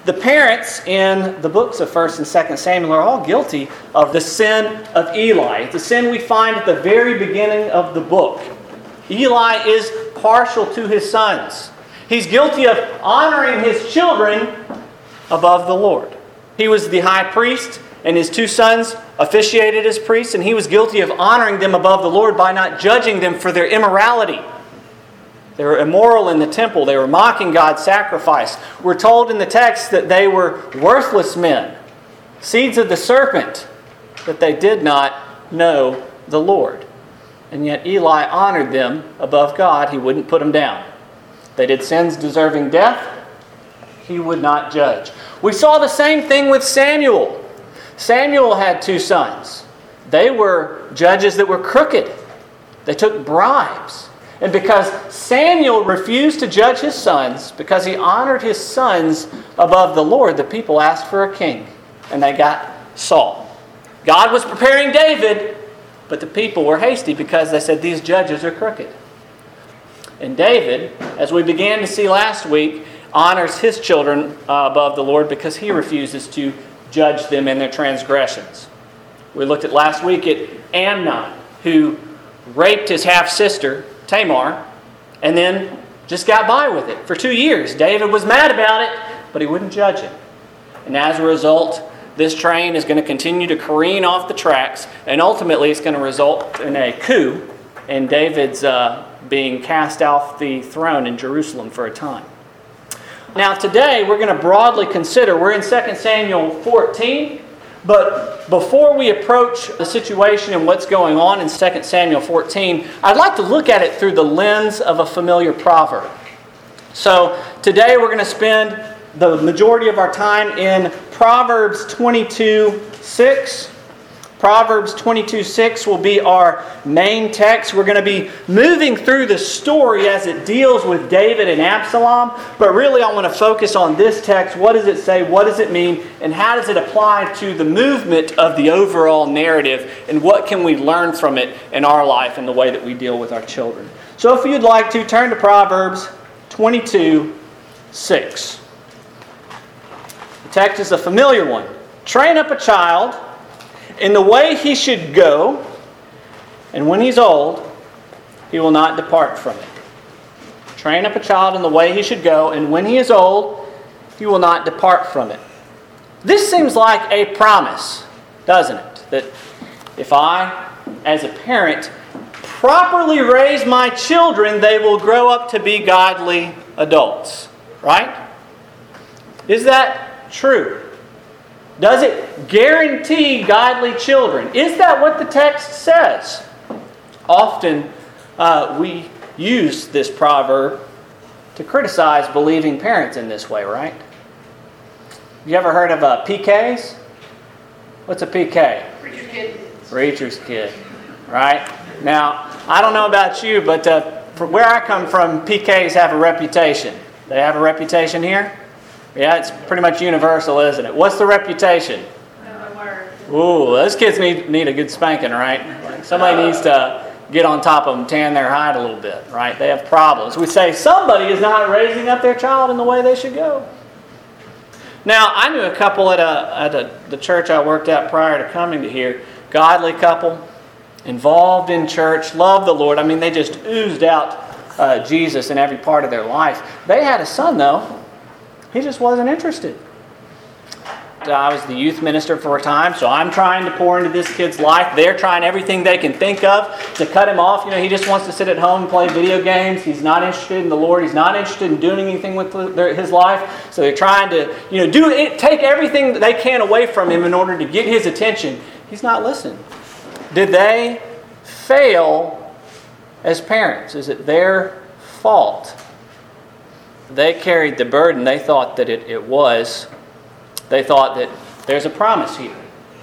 The parents in the books of 1st and 2nd Samuel are all guilty of the sin of Eli. It's a sin we find at the very beginning of the book. Eli is partial to his sons. He's guilty of honoring his children above the Lord. He was the high priest, and his 2 sons officiated as priests, and he was guilty of honoring them above the Lord by not judging them for their immorality. They were immoral in the temple. They were mocking God's sacrifice. We're told in the text that they were worthless men, seeds of the serpent, that they did not know the Lord. And yet Eli honored them above God. He wouldn't put them down. They did sins deserving death. He would not judge. We saw the same thing with Samuel. Samuel had 2 sons. They were judges that were crooked. They took bribes. And because Samuel refused to judge his sons, because he honored his sons above the Lord, the people asked for a king. And they got Saul. God was preparing David, but the people were hasty because they said, these judges are crooked. And David, as we began to see last week, honors his children above the Lord because he refuses to judge them in their transgressions. We looked at last week at Amnon, who raped his half-sister, Tamar, and then just got by with it for 2 years. David was mad about it, but he wouldn't judge him. And as a result, this train is going to continue to careen off the tracks, and ultimately it's going to result in a coup, and David's being cast off the throne in Jerusalem for a time. Now today we're going to broadly consider, we're in 2 Samuel 14, but before we approach the situation and what's going on in 2 Samuel 14, I'd like to look at it through the lens of a familiar proverb. So today we're going to spend the majority of our time in Proverbs 22:6. Proverbs 22:6 will be our main text. We're going to be moving through the story as it deals with David and Absalom. But really I want to focus on this text. What does it say? What does it mean? And how does it apply to the movement of the overall narrative? And what can we learn from it in our life and the way that we deal with our children? So if you'd like to, turn to Proverbs 22:6. The text is a familiar one. Train up a child in the way he should go, and when he's old, he will not depart from it. Train up a child in the way he should go, and when he is old, he will not depart from it. This seems like a promise, doesn't it? That if I, as a parent, properly raise my children, they will grow up to be godly adults. Right? Is that true? Does it guarantee godly children? Is that what the text says? Often we use this proverb to criticize believing parents in this way, right? You ever heard of PKs? What's a PK? Preacher's kid. Preacher's kid, right? Now, I don't know about you, but from where I come from, PKs have a reputation. They have a reputation here? Yeah, it's pretty much universal, isn't it? What's the reputation? Ooh, those kids need a good spanking, right? Somebody needs to get on top of them, tan their hide a little bit, right? They have problems. We say somebody is not raising up their child in the way they should go. Now, I knew a couple at the church I worked at prior to coming to here, godly couple, involved in church, loved the Lord. I mean, they just oozed out Jesus in every part of their life. They had a son, though. He just wasn't interested. I was the youth minister for a time, so I'm trying to pour into this kid's life. They're trying everything they can think of to cut him off. You know, he just wants to sit at home and play video games. He's not interested in the Lord. He's not interested in doing anything with his life. So they're trying to, take everything that they can away from him in order to get his attention. He's not listening. Did they fail as parents? Is it their fault? They carried the burden. They thought that it was. They thought that there's a promise here.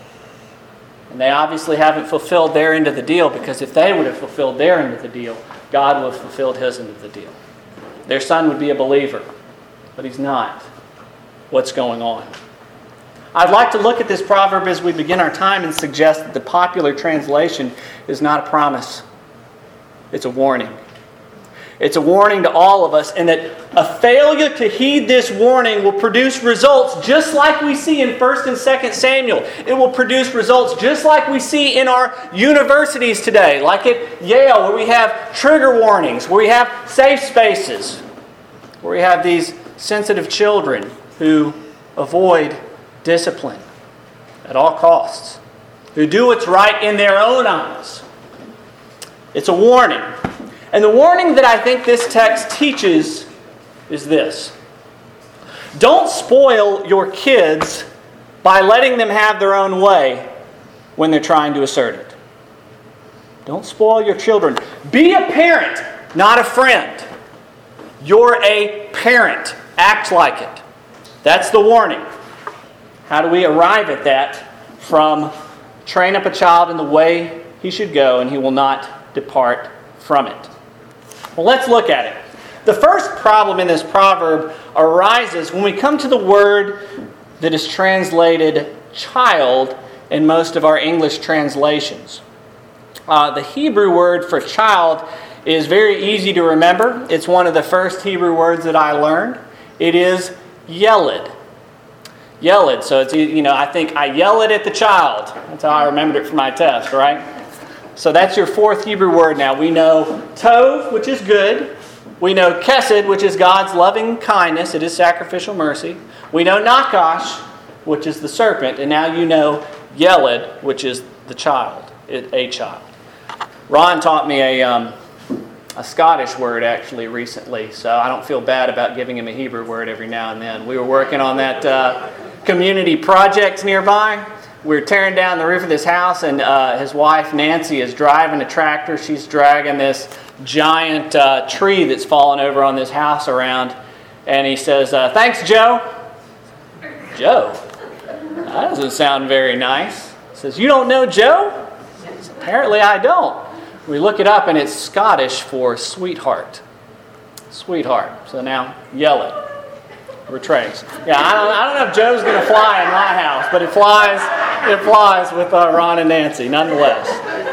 And they obviously haven't fulfilled their end of the deal, because if they would have fulfilled their end of the deal, God would have fulfilled his end of the deal. Their son would be a believer, but he's not. What's going on? I'd like to look at this proverb as we begin our time and suggest that the popular translation is not a promise. It's a warning. It's a warning to all of us, and that a failure to heed this warning will produce results just like we see in 1 and 2 Samuel. It will produce results just like we see in our universities today, like at Yale, where we have trigger warnings, where we have safe spaces, where we have these sensitive children who avoid discipline at all costs, who do what's right in their own eyes. It's a warning. And the warning that I think this text teaches is this. Don't spoil your kids by letting them have their own way when they're trying to assert it. Don't spoil your children. Be a parent, not a friend. You're a parent. Act like it. That's the warning. How do we arrive at that? From train up a child in the way he should go, and he will not depart from it. Well, let's look at it. The first problem in this proverb arises when we come to the word that is translated child in most of our English translations. The Hebrew word for child is very easy to remember. It's one of the first Hebrew words that I learned. It is yeled. Yeled. So it's, I think I yelled at the child. That's how I remembered it for my test, right? So that's your fourth Hebrew word now. We know tov, which is good. We know kesed, which is God's loving kindness. It is sacrificial mercy. We know nakash, which is the serpent. And now you know yeled, which is the child, a child. Ron taught me a Scottish word actually recently, so I don't feel bad about giving him a Hebrew word every now and then. We were working on that community project nearby. We're tearing down the roof of this house, and his wife, Nancy, is driving a tractor. She's dragging this giant tree that's fallen over on this house around. And he says, thanks, Joe. Joe? That doesn't sound very nice. He says, you don't know Joe? Says, apparently I don't. We look it up, and it's Scottish for sweetheart. Sweetheart. So now, yell it. Retrace. Yeah, I don't know if Joe's going to fly in my house, but it flies with Ron and Nancy, nonetheless.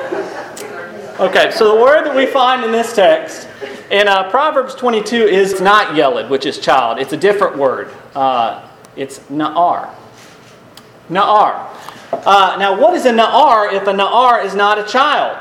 Okay, so the word that we find in this text in Proverbs 22 is not yeled, which is child. It's a different word. It's na'ar. Na'ar. Now, what is a na'ar if a na'ar is not a child?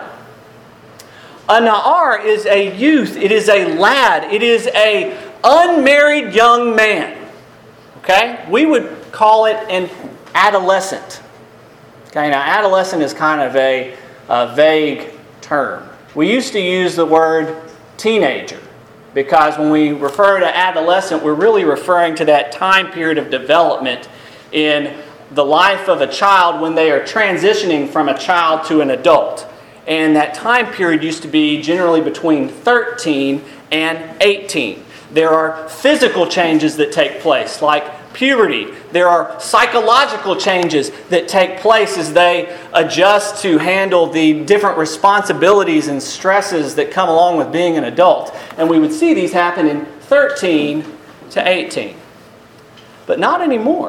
A na'ar is a youth. It is a lad. It is a unmarried young man. Okay? We would call it an adolescent. Okay, now adolescent is kind of a vague term. We used to use the word teenager because when we refer to adolescent, we're really referring to that time period of development in the life of a child when they are transitioning from a child to an adult. And that time period used to be generally between 13 and 18. There are physical changes that take place, like puberty. There are psychological changes that take place as they adjust to handle the different responsibilities and stresses that come along with being an adult. And we would see these happen in 13 to 18. But not anymore.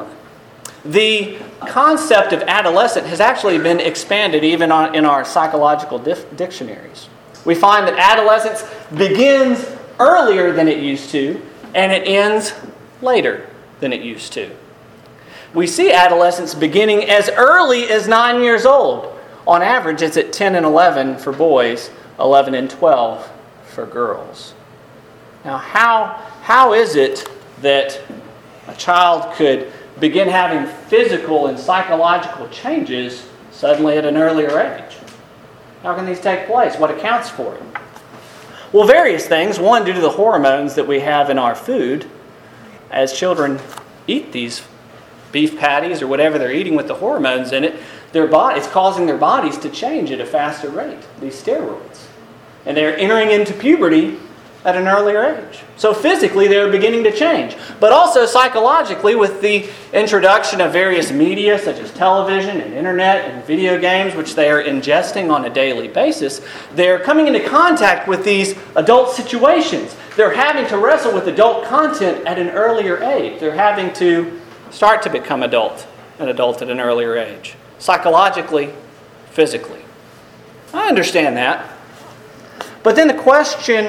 The concept of adolescent has actually been expanded even in our psychological dictionaries. We find that adolescence begins earlier than it used to, and it ends later than it used to. We see adolescence beginning as early as 9 years old. On average, it's at 10 and 11 for boys, 11 and 12 for girls. Now, how is it that a child could begin having physical and psychological changes suddenly at an earlier age? How can these take place? What accounts for it? Well, various things. One, due to the hormones that we have in our food. As children eat these beef patties or whatever they're eating with the hormones in it, it's causing their bodies to change at a faster rate, these steroids. And they're entering into puberty at an earlier age. So physically, they're beginning to change. But also psychologically, with the introduction of various media, such as television and internet and video games, which they are ingesting on a daily basis, they're coming into contact with these adult situations. They're having to wrestle with adult content at an earlier age. They're having to start to become an adult at an earlier age. Psychologically, physically. I understand that. But then the question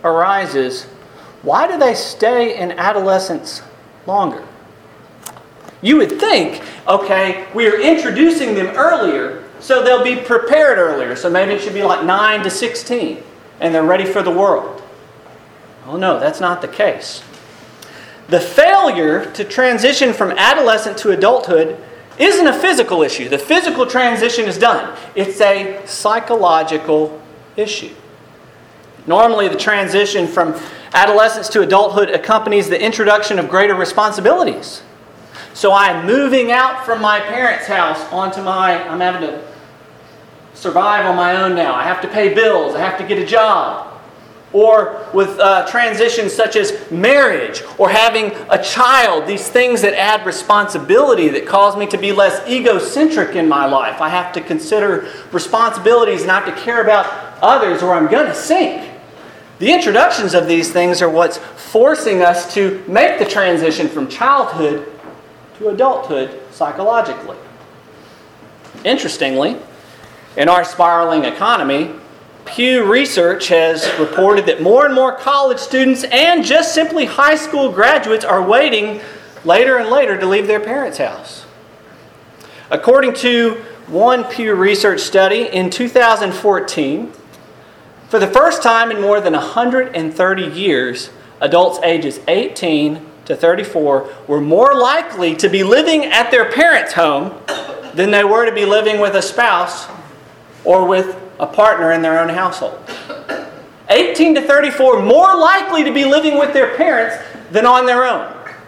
arises, why do they stay in adolescence longer? You would think, okay, we are introducing them earlier, so they'll be prepared earlier. So maybe it should be like 9 to 16, and they're ready for the world. Oh no, that's not the case. The failure to transition from adolescent to adulthood isn't a physical issue. The physical transition is done. It's a psychological issue. Normally, the transition from adolescence to adulthood accompanies the introduction of greater responsibilities. So I'm moving out from my parents' house I'm having to survive on my own now. I have to pay bills. I have to get a job. Or with transitions such as marriage or having a child, these things that add responsibility that cause me to be less egocentric in my life. I have to consider responsibilities and I have to care about others or I'm going to sink. The introductions of these things are what's forcing us to make the transition from childhood to adulthood psychologically. Interestingly, in our spiraling economy, Pew Research has reported that more and more college students and just simply high school graduates are waiting later and later to leave their parents' house. According to one Pew Research study in 2014, for the first time in more than 130 years, adults ages 18 to 34 were more likely to be living at their parents' home than they were to be living with a spouse or with a partner in their own household. 18 to 34 more likely to be living with their parents than on their own.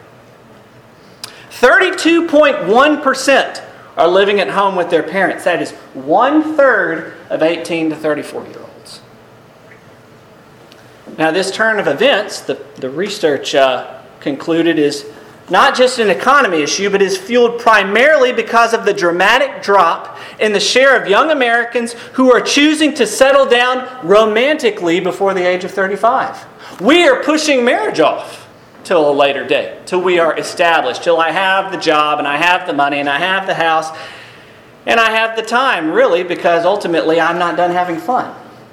32.1% are living at home with their parents. That is 1/3 of 18 to 34-year-olds. Now, this turn of events, the research concluded, is not just an economy issue, but is fueled primarily because of the dramatic drop in the share of young Americans who are choosing to settle down romantically before the age of 35. We are pushing marriage off till a later date, till we are established, till I have the job and I have the money and I have the house and I have the time, really, because ultimately I'm not done having fun.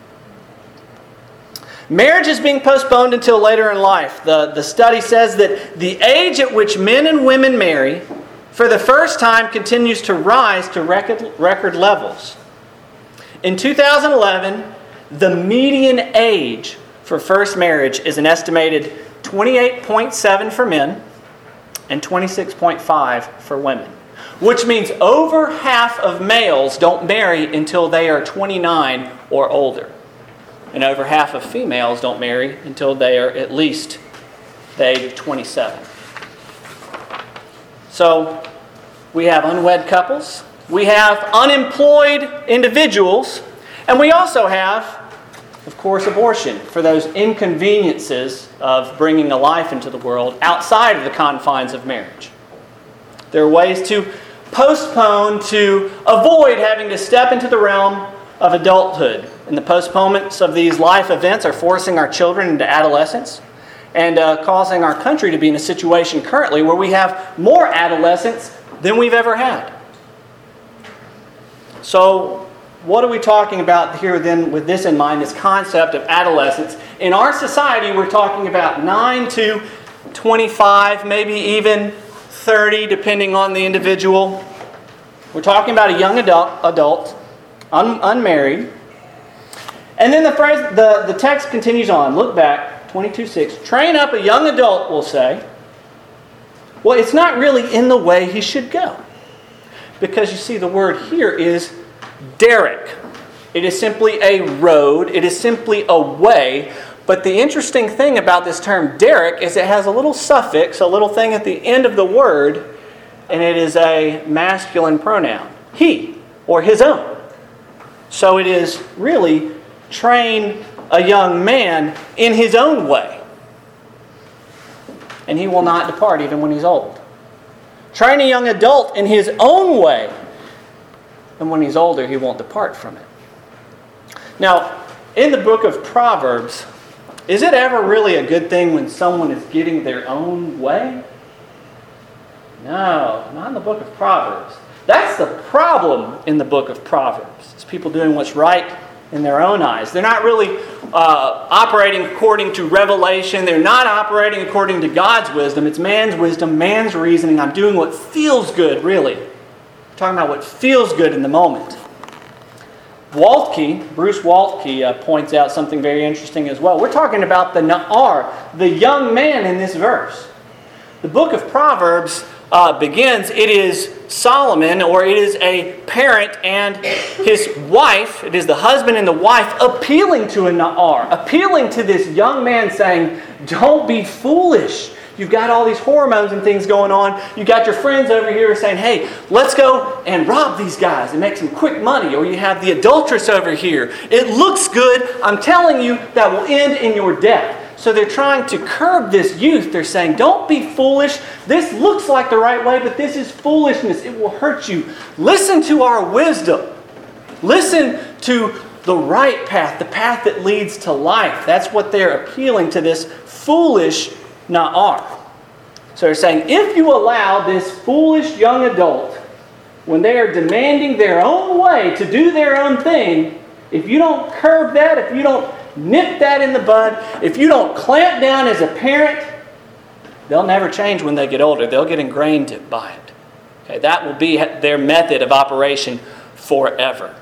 Marriage is being postponed until later in life. The study says that the age at which men and women marry for the first time continues to rise to record levels. In 2011, the median age for first marriage is an estimated 28.7 for men and 26.5 for women, which means over half of males don't marry until they are 29 or older. And over half of females don't marry until they are at least the age of 27. So we have unwed couples, we have unemployed individuals, and we also have, of course, abortion for those inconveniences of bringing a life into the world outside of the confines of marriage. There are ways to postpone, to avoid having to step into the realm of adulthood. And the postponements of these life events are forcing our children into adolescence and causing our country to be in a situation currently where we have more adolescents than we've ever had. So what are we talking about here then with this in mind, this concept of adolescence? In our society, we're talking about 9 to 25, maybe even 30, depending on the individual. We're talking about a young adult unmarried. And then the text continues on. Look back, 22:6. Train up a young adult, we'll say. Well, it's not really in the way he should go. Because you see, the word here is derek. It is simply a road. It is simply a way. But the interesting thing about this term derek is it has a little suffix, a little thing at the end of the word, and it is a masculine pronoun. He, or his own. So it is really train a young man in his own way. And he will not depart even when he's old. Train a young adult in his own way. And when he's older, he won't depart from it. Now, in the book of Proverbs, is it ever really a good thing when someone is getting their own way? No, not in the book of Proverbs. That's the problem in the book of Proverbs. It's people doing what's right in their own eyes. They're not really operating according to revelation. They're not operating according to God's wisdom. It's man's wisdom, man's reasoning. I'm doing what feels good, really. We're talking about what feels good in the moment. Bruce Waltke points out something very interesting as well. We're talking about the Na'ar, the young man in this verse. The book of Proverbs begins, it is Solomon, or it is a parent and his wife, it is the husband and the wife appealing to a Na'ar, appealing to this young man saying, don't be foolish. You've got all these hormones and things going on. You got your friends over here saying, hey, let's go and rob these guys and make some quick money. Or you have the adulteress over here. It looks good. I'm telling you, that will end in your death. So they're trying to curb this youth. They're saying, don't be foolish. This looks like the right way, but this is foolishness. It will hurt you. Listen to our wisdom. Listen to the right path, the path that leads to life. That's what they're appealing to this foolish Na'ar. So they're saying, if you allow this foolish young adult, when they are demanding their own way to do their own thing, if you don't curb that, if you don't nip that in the bud, if you don't clamp down as a parent, they'll never change when they get older. They'll get ingrained by it. Okay, that will be their method of operation forever.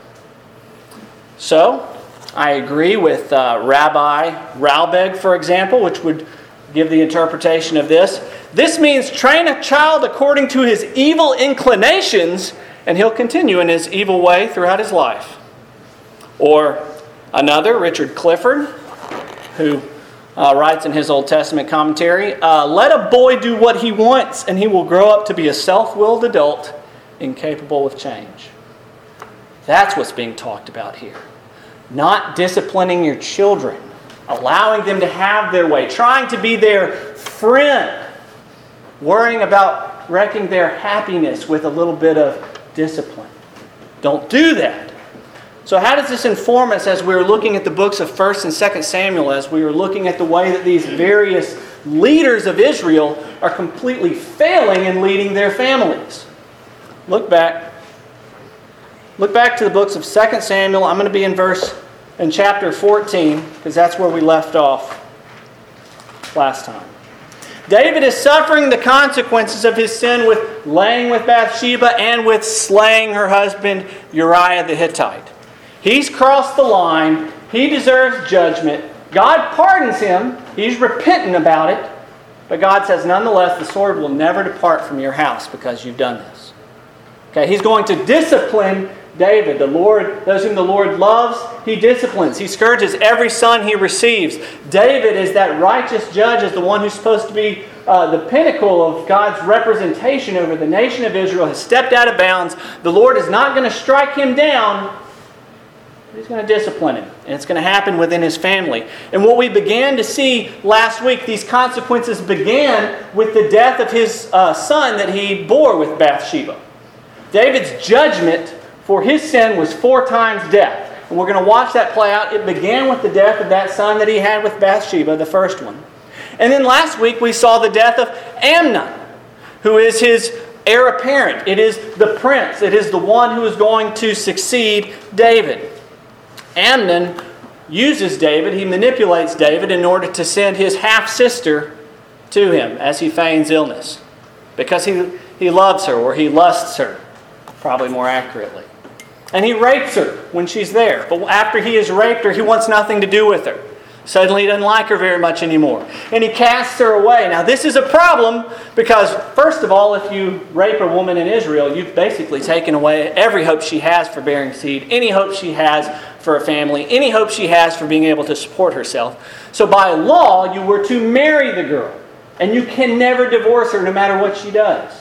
So, I agree with Rabbi Ralbeg, for example, which would give the interpretation of this. This means train a child according to his evil inclinations, and he'll continue in his evil way throughout his life. Or another, Richard Clifford, who writes in his Old Testament commentary, let a boy do what he wants, and he will grow up to be a self-willed adult, incapable of change. That's what's being talked about here. Not disciplining your children, allowing them to have their way, trying to be their friend, worrying about wrecking their happiness with a little bit of discipline. Don't do that. So how does this inform us as we're looking at the books of 1st and 2nd Samuel, as we are looking at the way that these various leaders of Israel are completely failing in leading their families? Look back to the books of 2nd Samuel. I'm going to be in chapter 14, because that's where we left off last time. David is suffering the consequences of his sin with laying with Bathsheba and with slaying her husband Uriah the Hittite. He's crossed the line. He deserves judgment. God pardons him. He's repentant about it. But God says, nonetheless, the sword will never depart from your house because you've done this. Okay, he's going to discipline David. The Lord, those whom the Lord loves, he disciplines. He scourges every son he receives. David is that righteous judge, is the one who's supposed to be the pinnacle of God's representation over the nation of Israel, has stepped out of bounds. The Lord is not going to strike him down. He's going to discipline him. And it's going to happen within his family. And what we began to see last week, these consequences began with the death of his son that he bore with Bathsheba. David's judgment for his sin was 4 times death. And we're going to watch that play out. It began with the death of that son that he had with Bathsheba, the first one. And then last week we saw the death of Amnon, who is his heir apparent. It is the prince. It is the one who is going to succeed David. Amnon uses David, he manipulates David in order to send his half-sister to him as he feigns illness. Because he loves her, or he lusts her, probably more accurately. And he rapes her when she's there. But after he has raped her, he wants nothing to do with her. Suddenly he doesn't like her very much anymore. And he casts her away. Now this is a problem because, first of all, if you rape a woman in Israel, you've basically taken away every hope she has for bearing seed, any hope she has for a family, any hope she has for being able to support herself. So by law, you were to marry the girl. And you can never divorce her no matter what she does.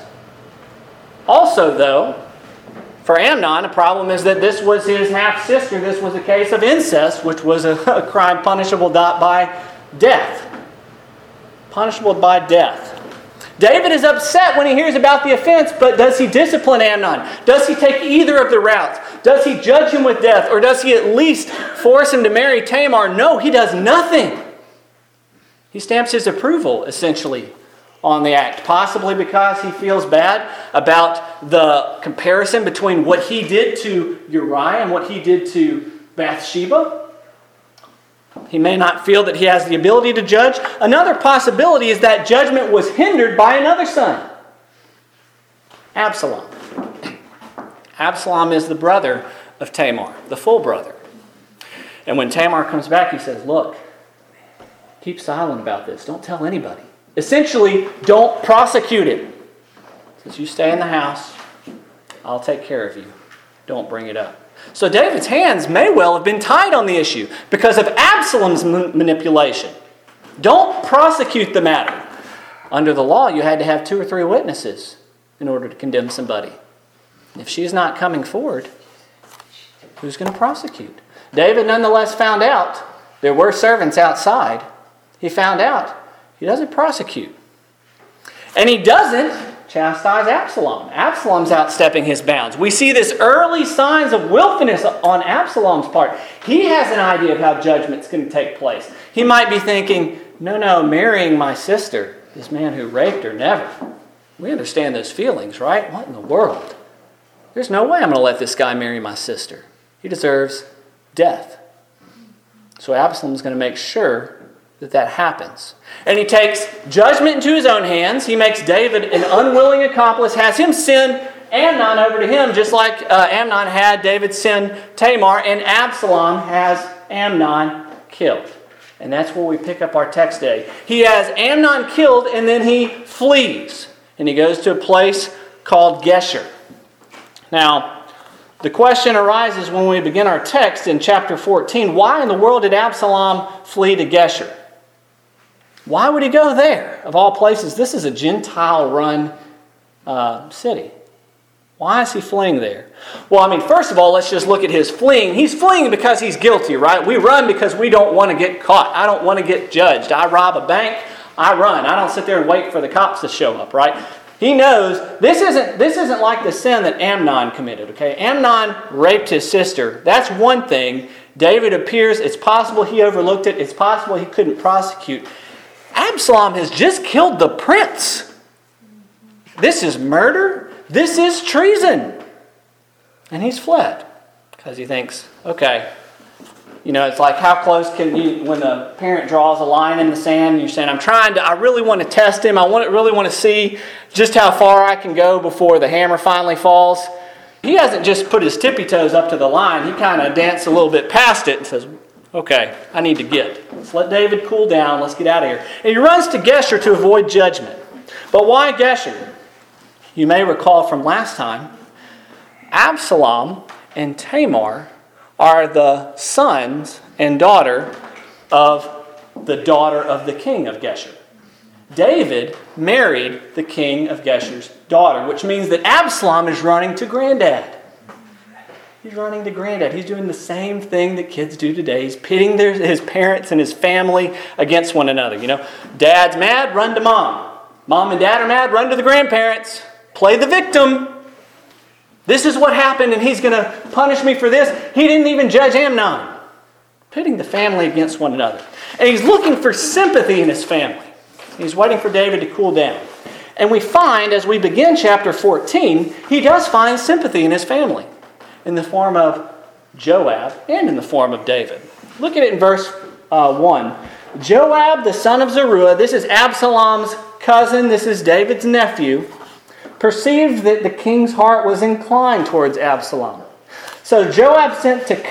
Also, though, for Amnon, a problem is that this was his half-sister. This was a case of incest, which was a crime punishable by death. Punishable by death. David is upset when he hears about the offense, but does he discipline Amnon? Does he take either of the routes? Does he judge him with death? Or does he at least force him to marry Tamar? No, he does nothing. He stamps his approval, essentially, on the act. Possibly because he feels bad about the comparison between what he did to Uriah and what he did to Bathsheba. He may not feel that he has the ability to judge. Another possibility is that judgment was hindered by another son, Absalom. Absalom is the brother of Tamar, the full brother. And when Tamar comes back, he says, look, keep silent about this. Don't tell anybody. Essentially, don't prosecute it. He says, you stay in the house. I'll take care of you. Don't bring it up. So David's hands may well have been tied on the issue because of Absalom's manipulation. Don't prosecute the matter. Under the law, you had to have 2 or 3 witnesses in order to condemn somebody. If she's not coming forward, who's going to prosecute? David nonetheless found out there were servants outside. He found out. He doesn't prosecute. And he doesn't chastise Absalom. Absalom's outstepping his bounds. We see this early signs of willfulness on Absalom's part. He has an idea of how judgment's going to take place. He might be thinking, no, marrying my sister, this man who raped her, never. We understand those feelings, right? What in the world? There's no way I'm going to let this guy marry my sister. He deserves death. So Absalom's going to make sure that happens. And he takes judgment into his own hands. He makes David an unwilling accomplice, has him send Amnon over to him, just like Amnon had David send Tamar, and Absalom has Amnon killed. And that's where we pick up our text today. He has Amnon killed, and then he flees. And he goes to a place called Geshur. Now, the question arises when we begin our text in chapter 14. Why in the world did Absalom flee to Geshur? Why would he go there? Of all places, this is a Gentile-run city. Why is he fleeing there? Well, first of all, let's just look at his fleeing. He's fleeing because he's guilty, right? We run because we don't want to get caught. I don't want to get judged. I rob a bank, I run. I don't sit there and wait for the cops to show up, right? He knows this isn't like the sin that Amnon committed, okay? Amnon raped his sister. That's one thing. David appears, it's possible he overlooked it. It's possible he couldn't prosecute. Absalom has just killed the prince. This is murder. This is treason. And he's fled because he thinks, okay, it's like how close can you, when a parent draws a line in the sand and you're saying, I really want to test him. I really want to see just how far I can go before the hammer finally falls. He hasn't just put his tippy toes up to the line. He kind of danced a little bit past it and says, okay, I need to get. Let's let David cool down. Let's get out of here. And he runs to Geshur to avoid judgment. But why Geshur? You may recall from last time, Absalom and Tamar are the sons and daughter of the king of Geshur. David married the king of Geshur's daughter, which means that Absalom is running to granddad. He's running to granddad. He's doing the same thing that kids do today. He's pitting his parents and his family against one another. Dad's mad, run to mom. Mom and dad are mad, run to the grandparents. Play the victim. This is what happened, and he's going to punish me for this. He didn't even judge Amnon. Pitting the family against one another. And he's looking for sympathy in his family. He's waiting for David to cool down. And we find, as we begin chapter 14, he does find sympathy in his family. In the form of Joab and in the form of David. Look at it in verse 1. Joab, the son of Zeruiah, this is Absalom's cousin, this is David's nephew, perceived that the king's heart was inclined towards Absalom. So Joab sent to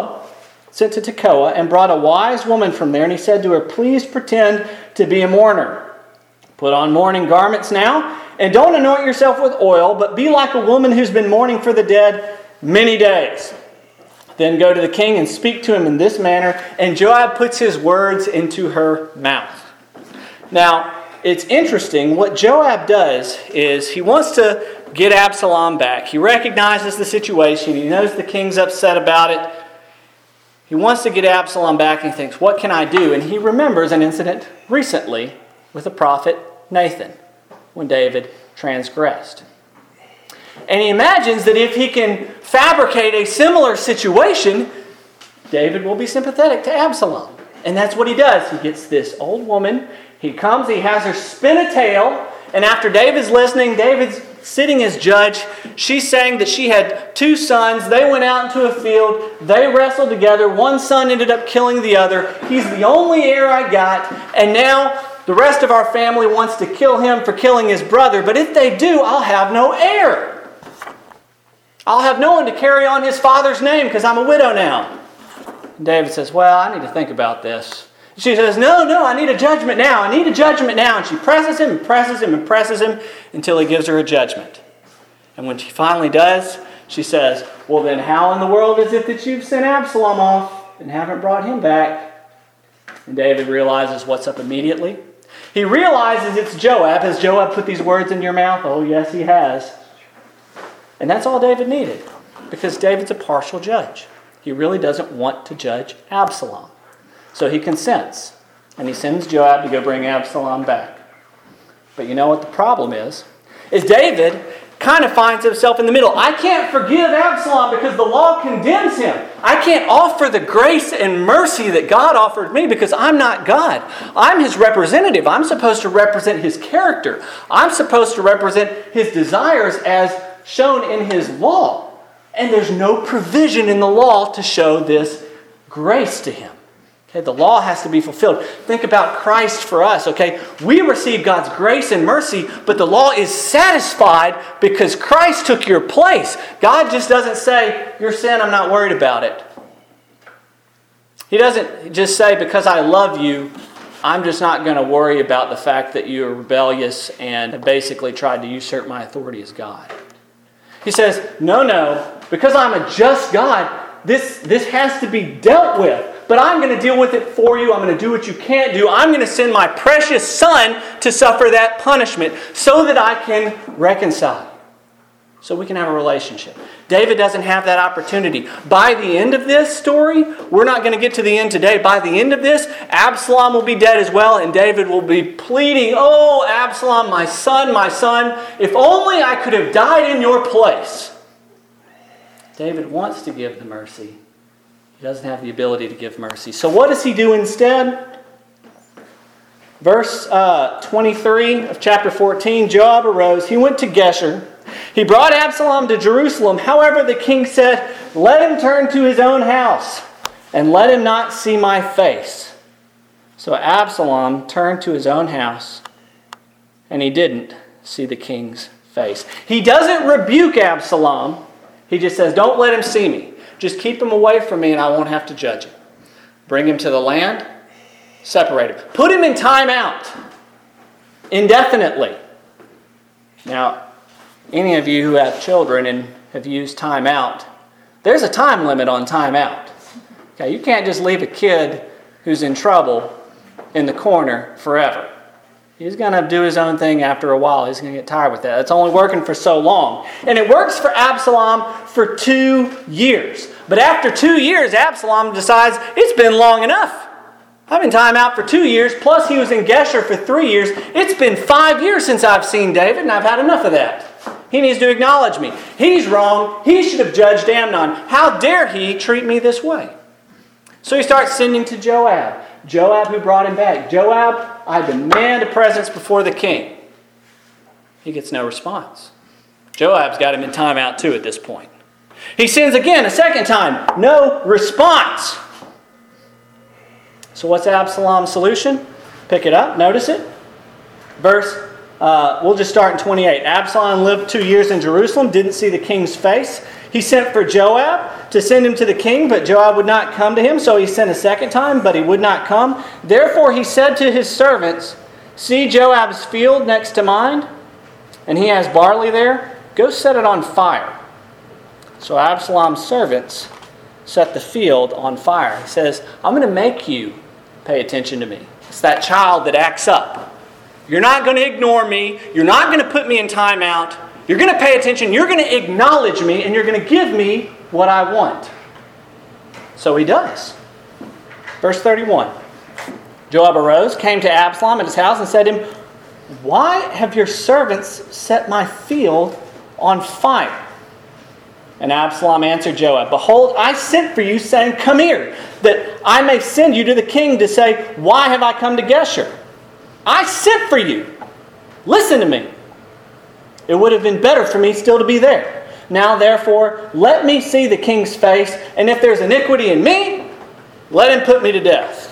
Tekoa and brought a wise woman from there, and he said to her, please pretend to be a mourner. Put on mourning garments now, and don't anoint yourself with oil, but be like a woman who's been mourning for the dead many days. Then go to the king and speak to him in this manner, and Joab puts his words into her mouth. Now, it's interesting. What Joab does is he wants to get Absalom back. He recognizes the situation. He knows the king's upset about it. He wants to get Absalom back, and he thinks, what can I do? And he remembers an incident recently with the prophet Nathan when David transgressed. And he imagines that if he can fabricate a similar situation, David will be sympathetic to Absalom. And that's what he does. He gets this old woman. He comes, he has her spin a tale. And after David's listening, David's sitting as judge. She's saying that she had 2 sons. They went out into a field. They wrestled together. One son ended up killing the other. He's the only heir I got. And now the rest of our family wants to kill him for killing his brother. But if they do, I'll have no heir. I'll have no one to carry on his father's name because I'm a widow now. And David says, well, I need to think about this. She says, no, I need a judgment now. I need a judgment now. And she presses him and presses him and presses him until he gives her a judgment. And when she finally does, she says, well, then how in the world is it that you've sent Absalom off and haven't brought him back? And David realizes what's up immediately. He realizes it's Joab. Has Joab put these words in your mouth? Oh, yes, he has. And that's all David needed, because David's a partial judge. He really doesn't want to judge Absalom. So he consents, and he sends Joab to go bring Absalom back. But you know what the problem is David kind of finds himself in the middle. I can't forgive Absalom because the law condemns him. I can't offer the grace and mercy that God offered me because I'm not God. I'm his representative. I'm supposed to represent his character. I'm supposed to represent his desires as shown in his law. And there's no provision in the law to show this grace to him. Okay, the law has to be fulfilled. Think about Christ for us, okay? We receive God's grace and mercy, but the law is satisfied because Christ took your place. God just doesn't say, your sin, I'm not worried about it. He doesn't just say, because I love you, I'm just not going to worry about the fact that you're rebellious and basically tried to usurp my authority as God. He says, no, because I'm a just God, this has to be dealt with. But I'm going to deal with it for you. I'm going to do what you can't do. I'm going to send my precious son to suffer that punishment so that I can reconcile. So we can have a relationship. David doesn't have that opportunity. By the end of this story, we're not going to get to the end today. By the end of this, Absalom will be dead as well, and David will be pleading, oh, Absalom, my son, if only I could have died in your place. David wants to give the mercy. He doesn't have the ability to give mercy. So what does he do instead? Verse 23 of chapter 14, Joab arose. He went to Geshur. He brought Absalom to Jerusalem. However, the king said, let him turn to his own house and let him not see my face. So Absalom turned to his own house and he didn't see the king's face. He doesn't rebuke Absalom. He just says, don't let him see me. Just keep him away from me and I won't have to judge him. Bring him to the land, separate him. Put him in time out indefinitely. Now, any of you who have children and have used time out, there's a time limit on time out. Okay, you can't just leave a kid who's in trouble in the corner forever. He's going to do his own thing after a while. He's going to get tired with that. It's only working for so long. And it works for Absalom for 2 years. But after 2 years, Absalom decides, it's been long enough. I've been time out for 2 years, plus he was in Geshur for 3 years. It's been 5 years since I've seen David, and I've had enough of that. He needs to acknowledge me. He's wrong. He should have judged Amnon. How dare he treat me this way? So he starts sending to Joab. Joab who brought him back. Joab, I demand a presence before the king. He gets no response. Joab's got him in timeout too at this point. He sends again a second time. No response. So what's Absalom's solution? Pick it up. Notice it. We'll just start in 28. Absalom lived 2 years in Jerusalem, didn't see the king's face. He sent for Joab to send him to the king, but Joab would not come to him. So he sent a second time, but he would not come. Therefore he said to his servants, see Joab's field next to mine, and he has barley there. Go set it on fire. So Absalom's servants set the field on fire. He says, I'm going to make you pay attention to me. It's that child that acts up. You're not going to ignore me. You're not going to put me in timeout. You're going to pay attention. You're going to acknowledge me, and you're going to give me what I want. So he does. Verse 31. Joab arose, came to Absalom at his house, and said to him, why have your servants set my field on fire? And Absalom answered Joab, behold, I sent for you, saying, come here, that I may send you to the king to say, why have I come to Geshur? I sent for you. Listen to me. It would have been better for me still to be there. Now, therefore, let me see the king's face, and if there's iniquity in me, let him put me to death.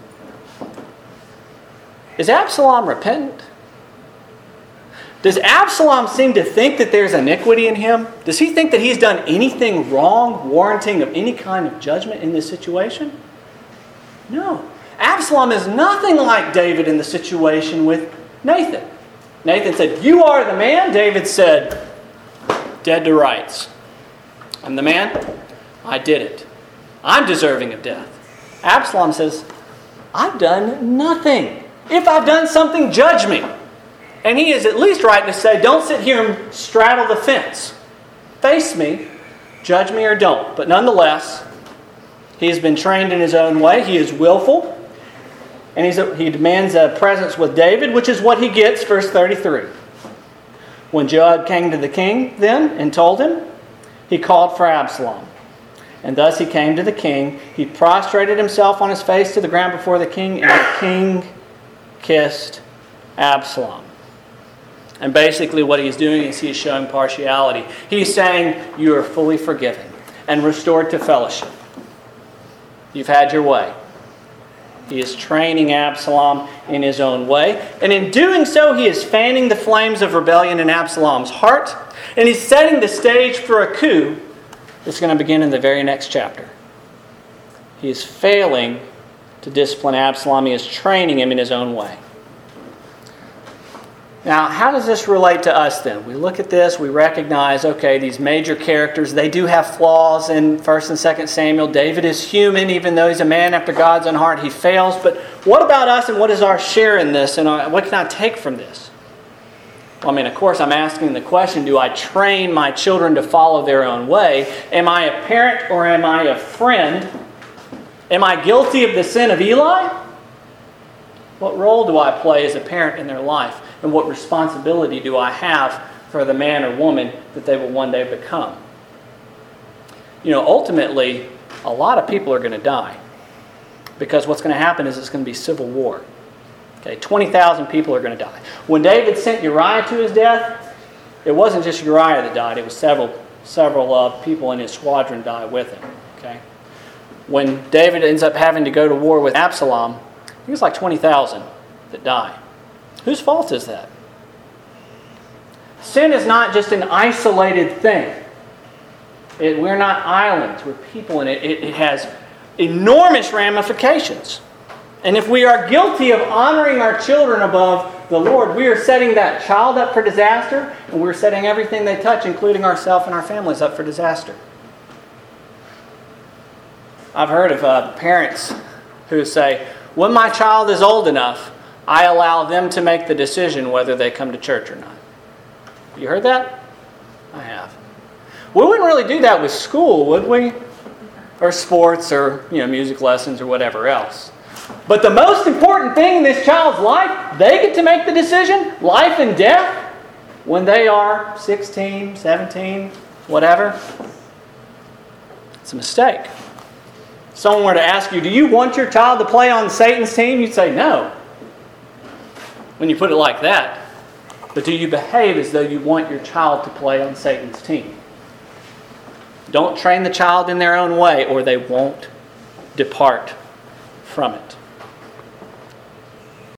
Is Absalom repentant? Does Absalom seem to think that there's iniquity in him? Does he think that he's done anything wrong, warranting of any kind of judgment in this situation? No. Absalom is nothing like David in the situation with Nathan. Nathan said, "You are the man." David said, "Dead to rights. I'm the man. I did it. I'm deserving of death." Absalom says, "I've done nothing. If I've done something, judge me." And he is at least right to say, don't sit here and straddle the fence. Face me, judge me or don't. But nonetheless, he has been trained in his own way. He is willful. And he demands a presence with David, which is what he gets, verse 33. When Joab came to the king then and told him, he called for Absalom. And thus he came to the king. He prostrated himself on his face to the ground before the king, and the king kissed Absalom. And basically what he's doing is he's showing partiality. He's saying, you are fully forgiven and restored to fellowship. You've had your way. He is training Absalom in his own way. And in doing so, he is fanning the flames of rebellion in Absalom's heart. And he's setting the stage for a coup that's going to begin in the very next chapter. He is failing to discipline Absalom. He is training him in his own way. Now, how does this relate to us then? We look at this, we recognize, okay, these major characters, they do have flaws in 1st and 2nd Samuel. David is human, even though he's a man after God's own heart, he fails. But what about us, and what is our share in this, and what can I take from this? Well, of course, I'm asking the question, do I train my children to follow their own way? Am I a parent or am I a friend? Am I guilty of the sin of Eli? What role do I play as a parent in their life? And what responsibility do I have for the man or woman that they will one day become? Ultimately, a lot of people are going to die. Because what's going to happen is it's going to be civil war. Okay, 20,000 people are going to die. When David sent Uriah to his death, it wasn't just Uriah that died. It was several people in his squadron died with him. Okay, when David ends up having to go to war with Absalom, I think it's like 20,000 that die. Whose fault is that? Sin is not just an isolated thing. We're not islands. We're people in it. It has enormous ramifications. And if we are guilty of honoring our children above the Lord, we are setting that child up for disaster, and we're setting everything they touch, including ourselves and our families, up for disaster. I've heard of parents who say, when my child is old enough, I allow them to make the decision whether they come to church or not. You heard that? I have. We wouldn't really do that with school, would we? Or sports, or music lessons, or whatever else. But the most important thing in this child's life, they get to make the decision, life and death, when they are 16, 17, whatever. It's a mistake. If someone were to ask you, do you want your child to play on Satan's team? You'd say no. When you put it like that. But do you behave as though you want your child to play on Satan's team? Don't train the child in their own way, or they won't depart from it.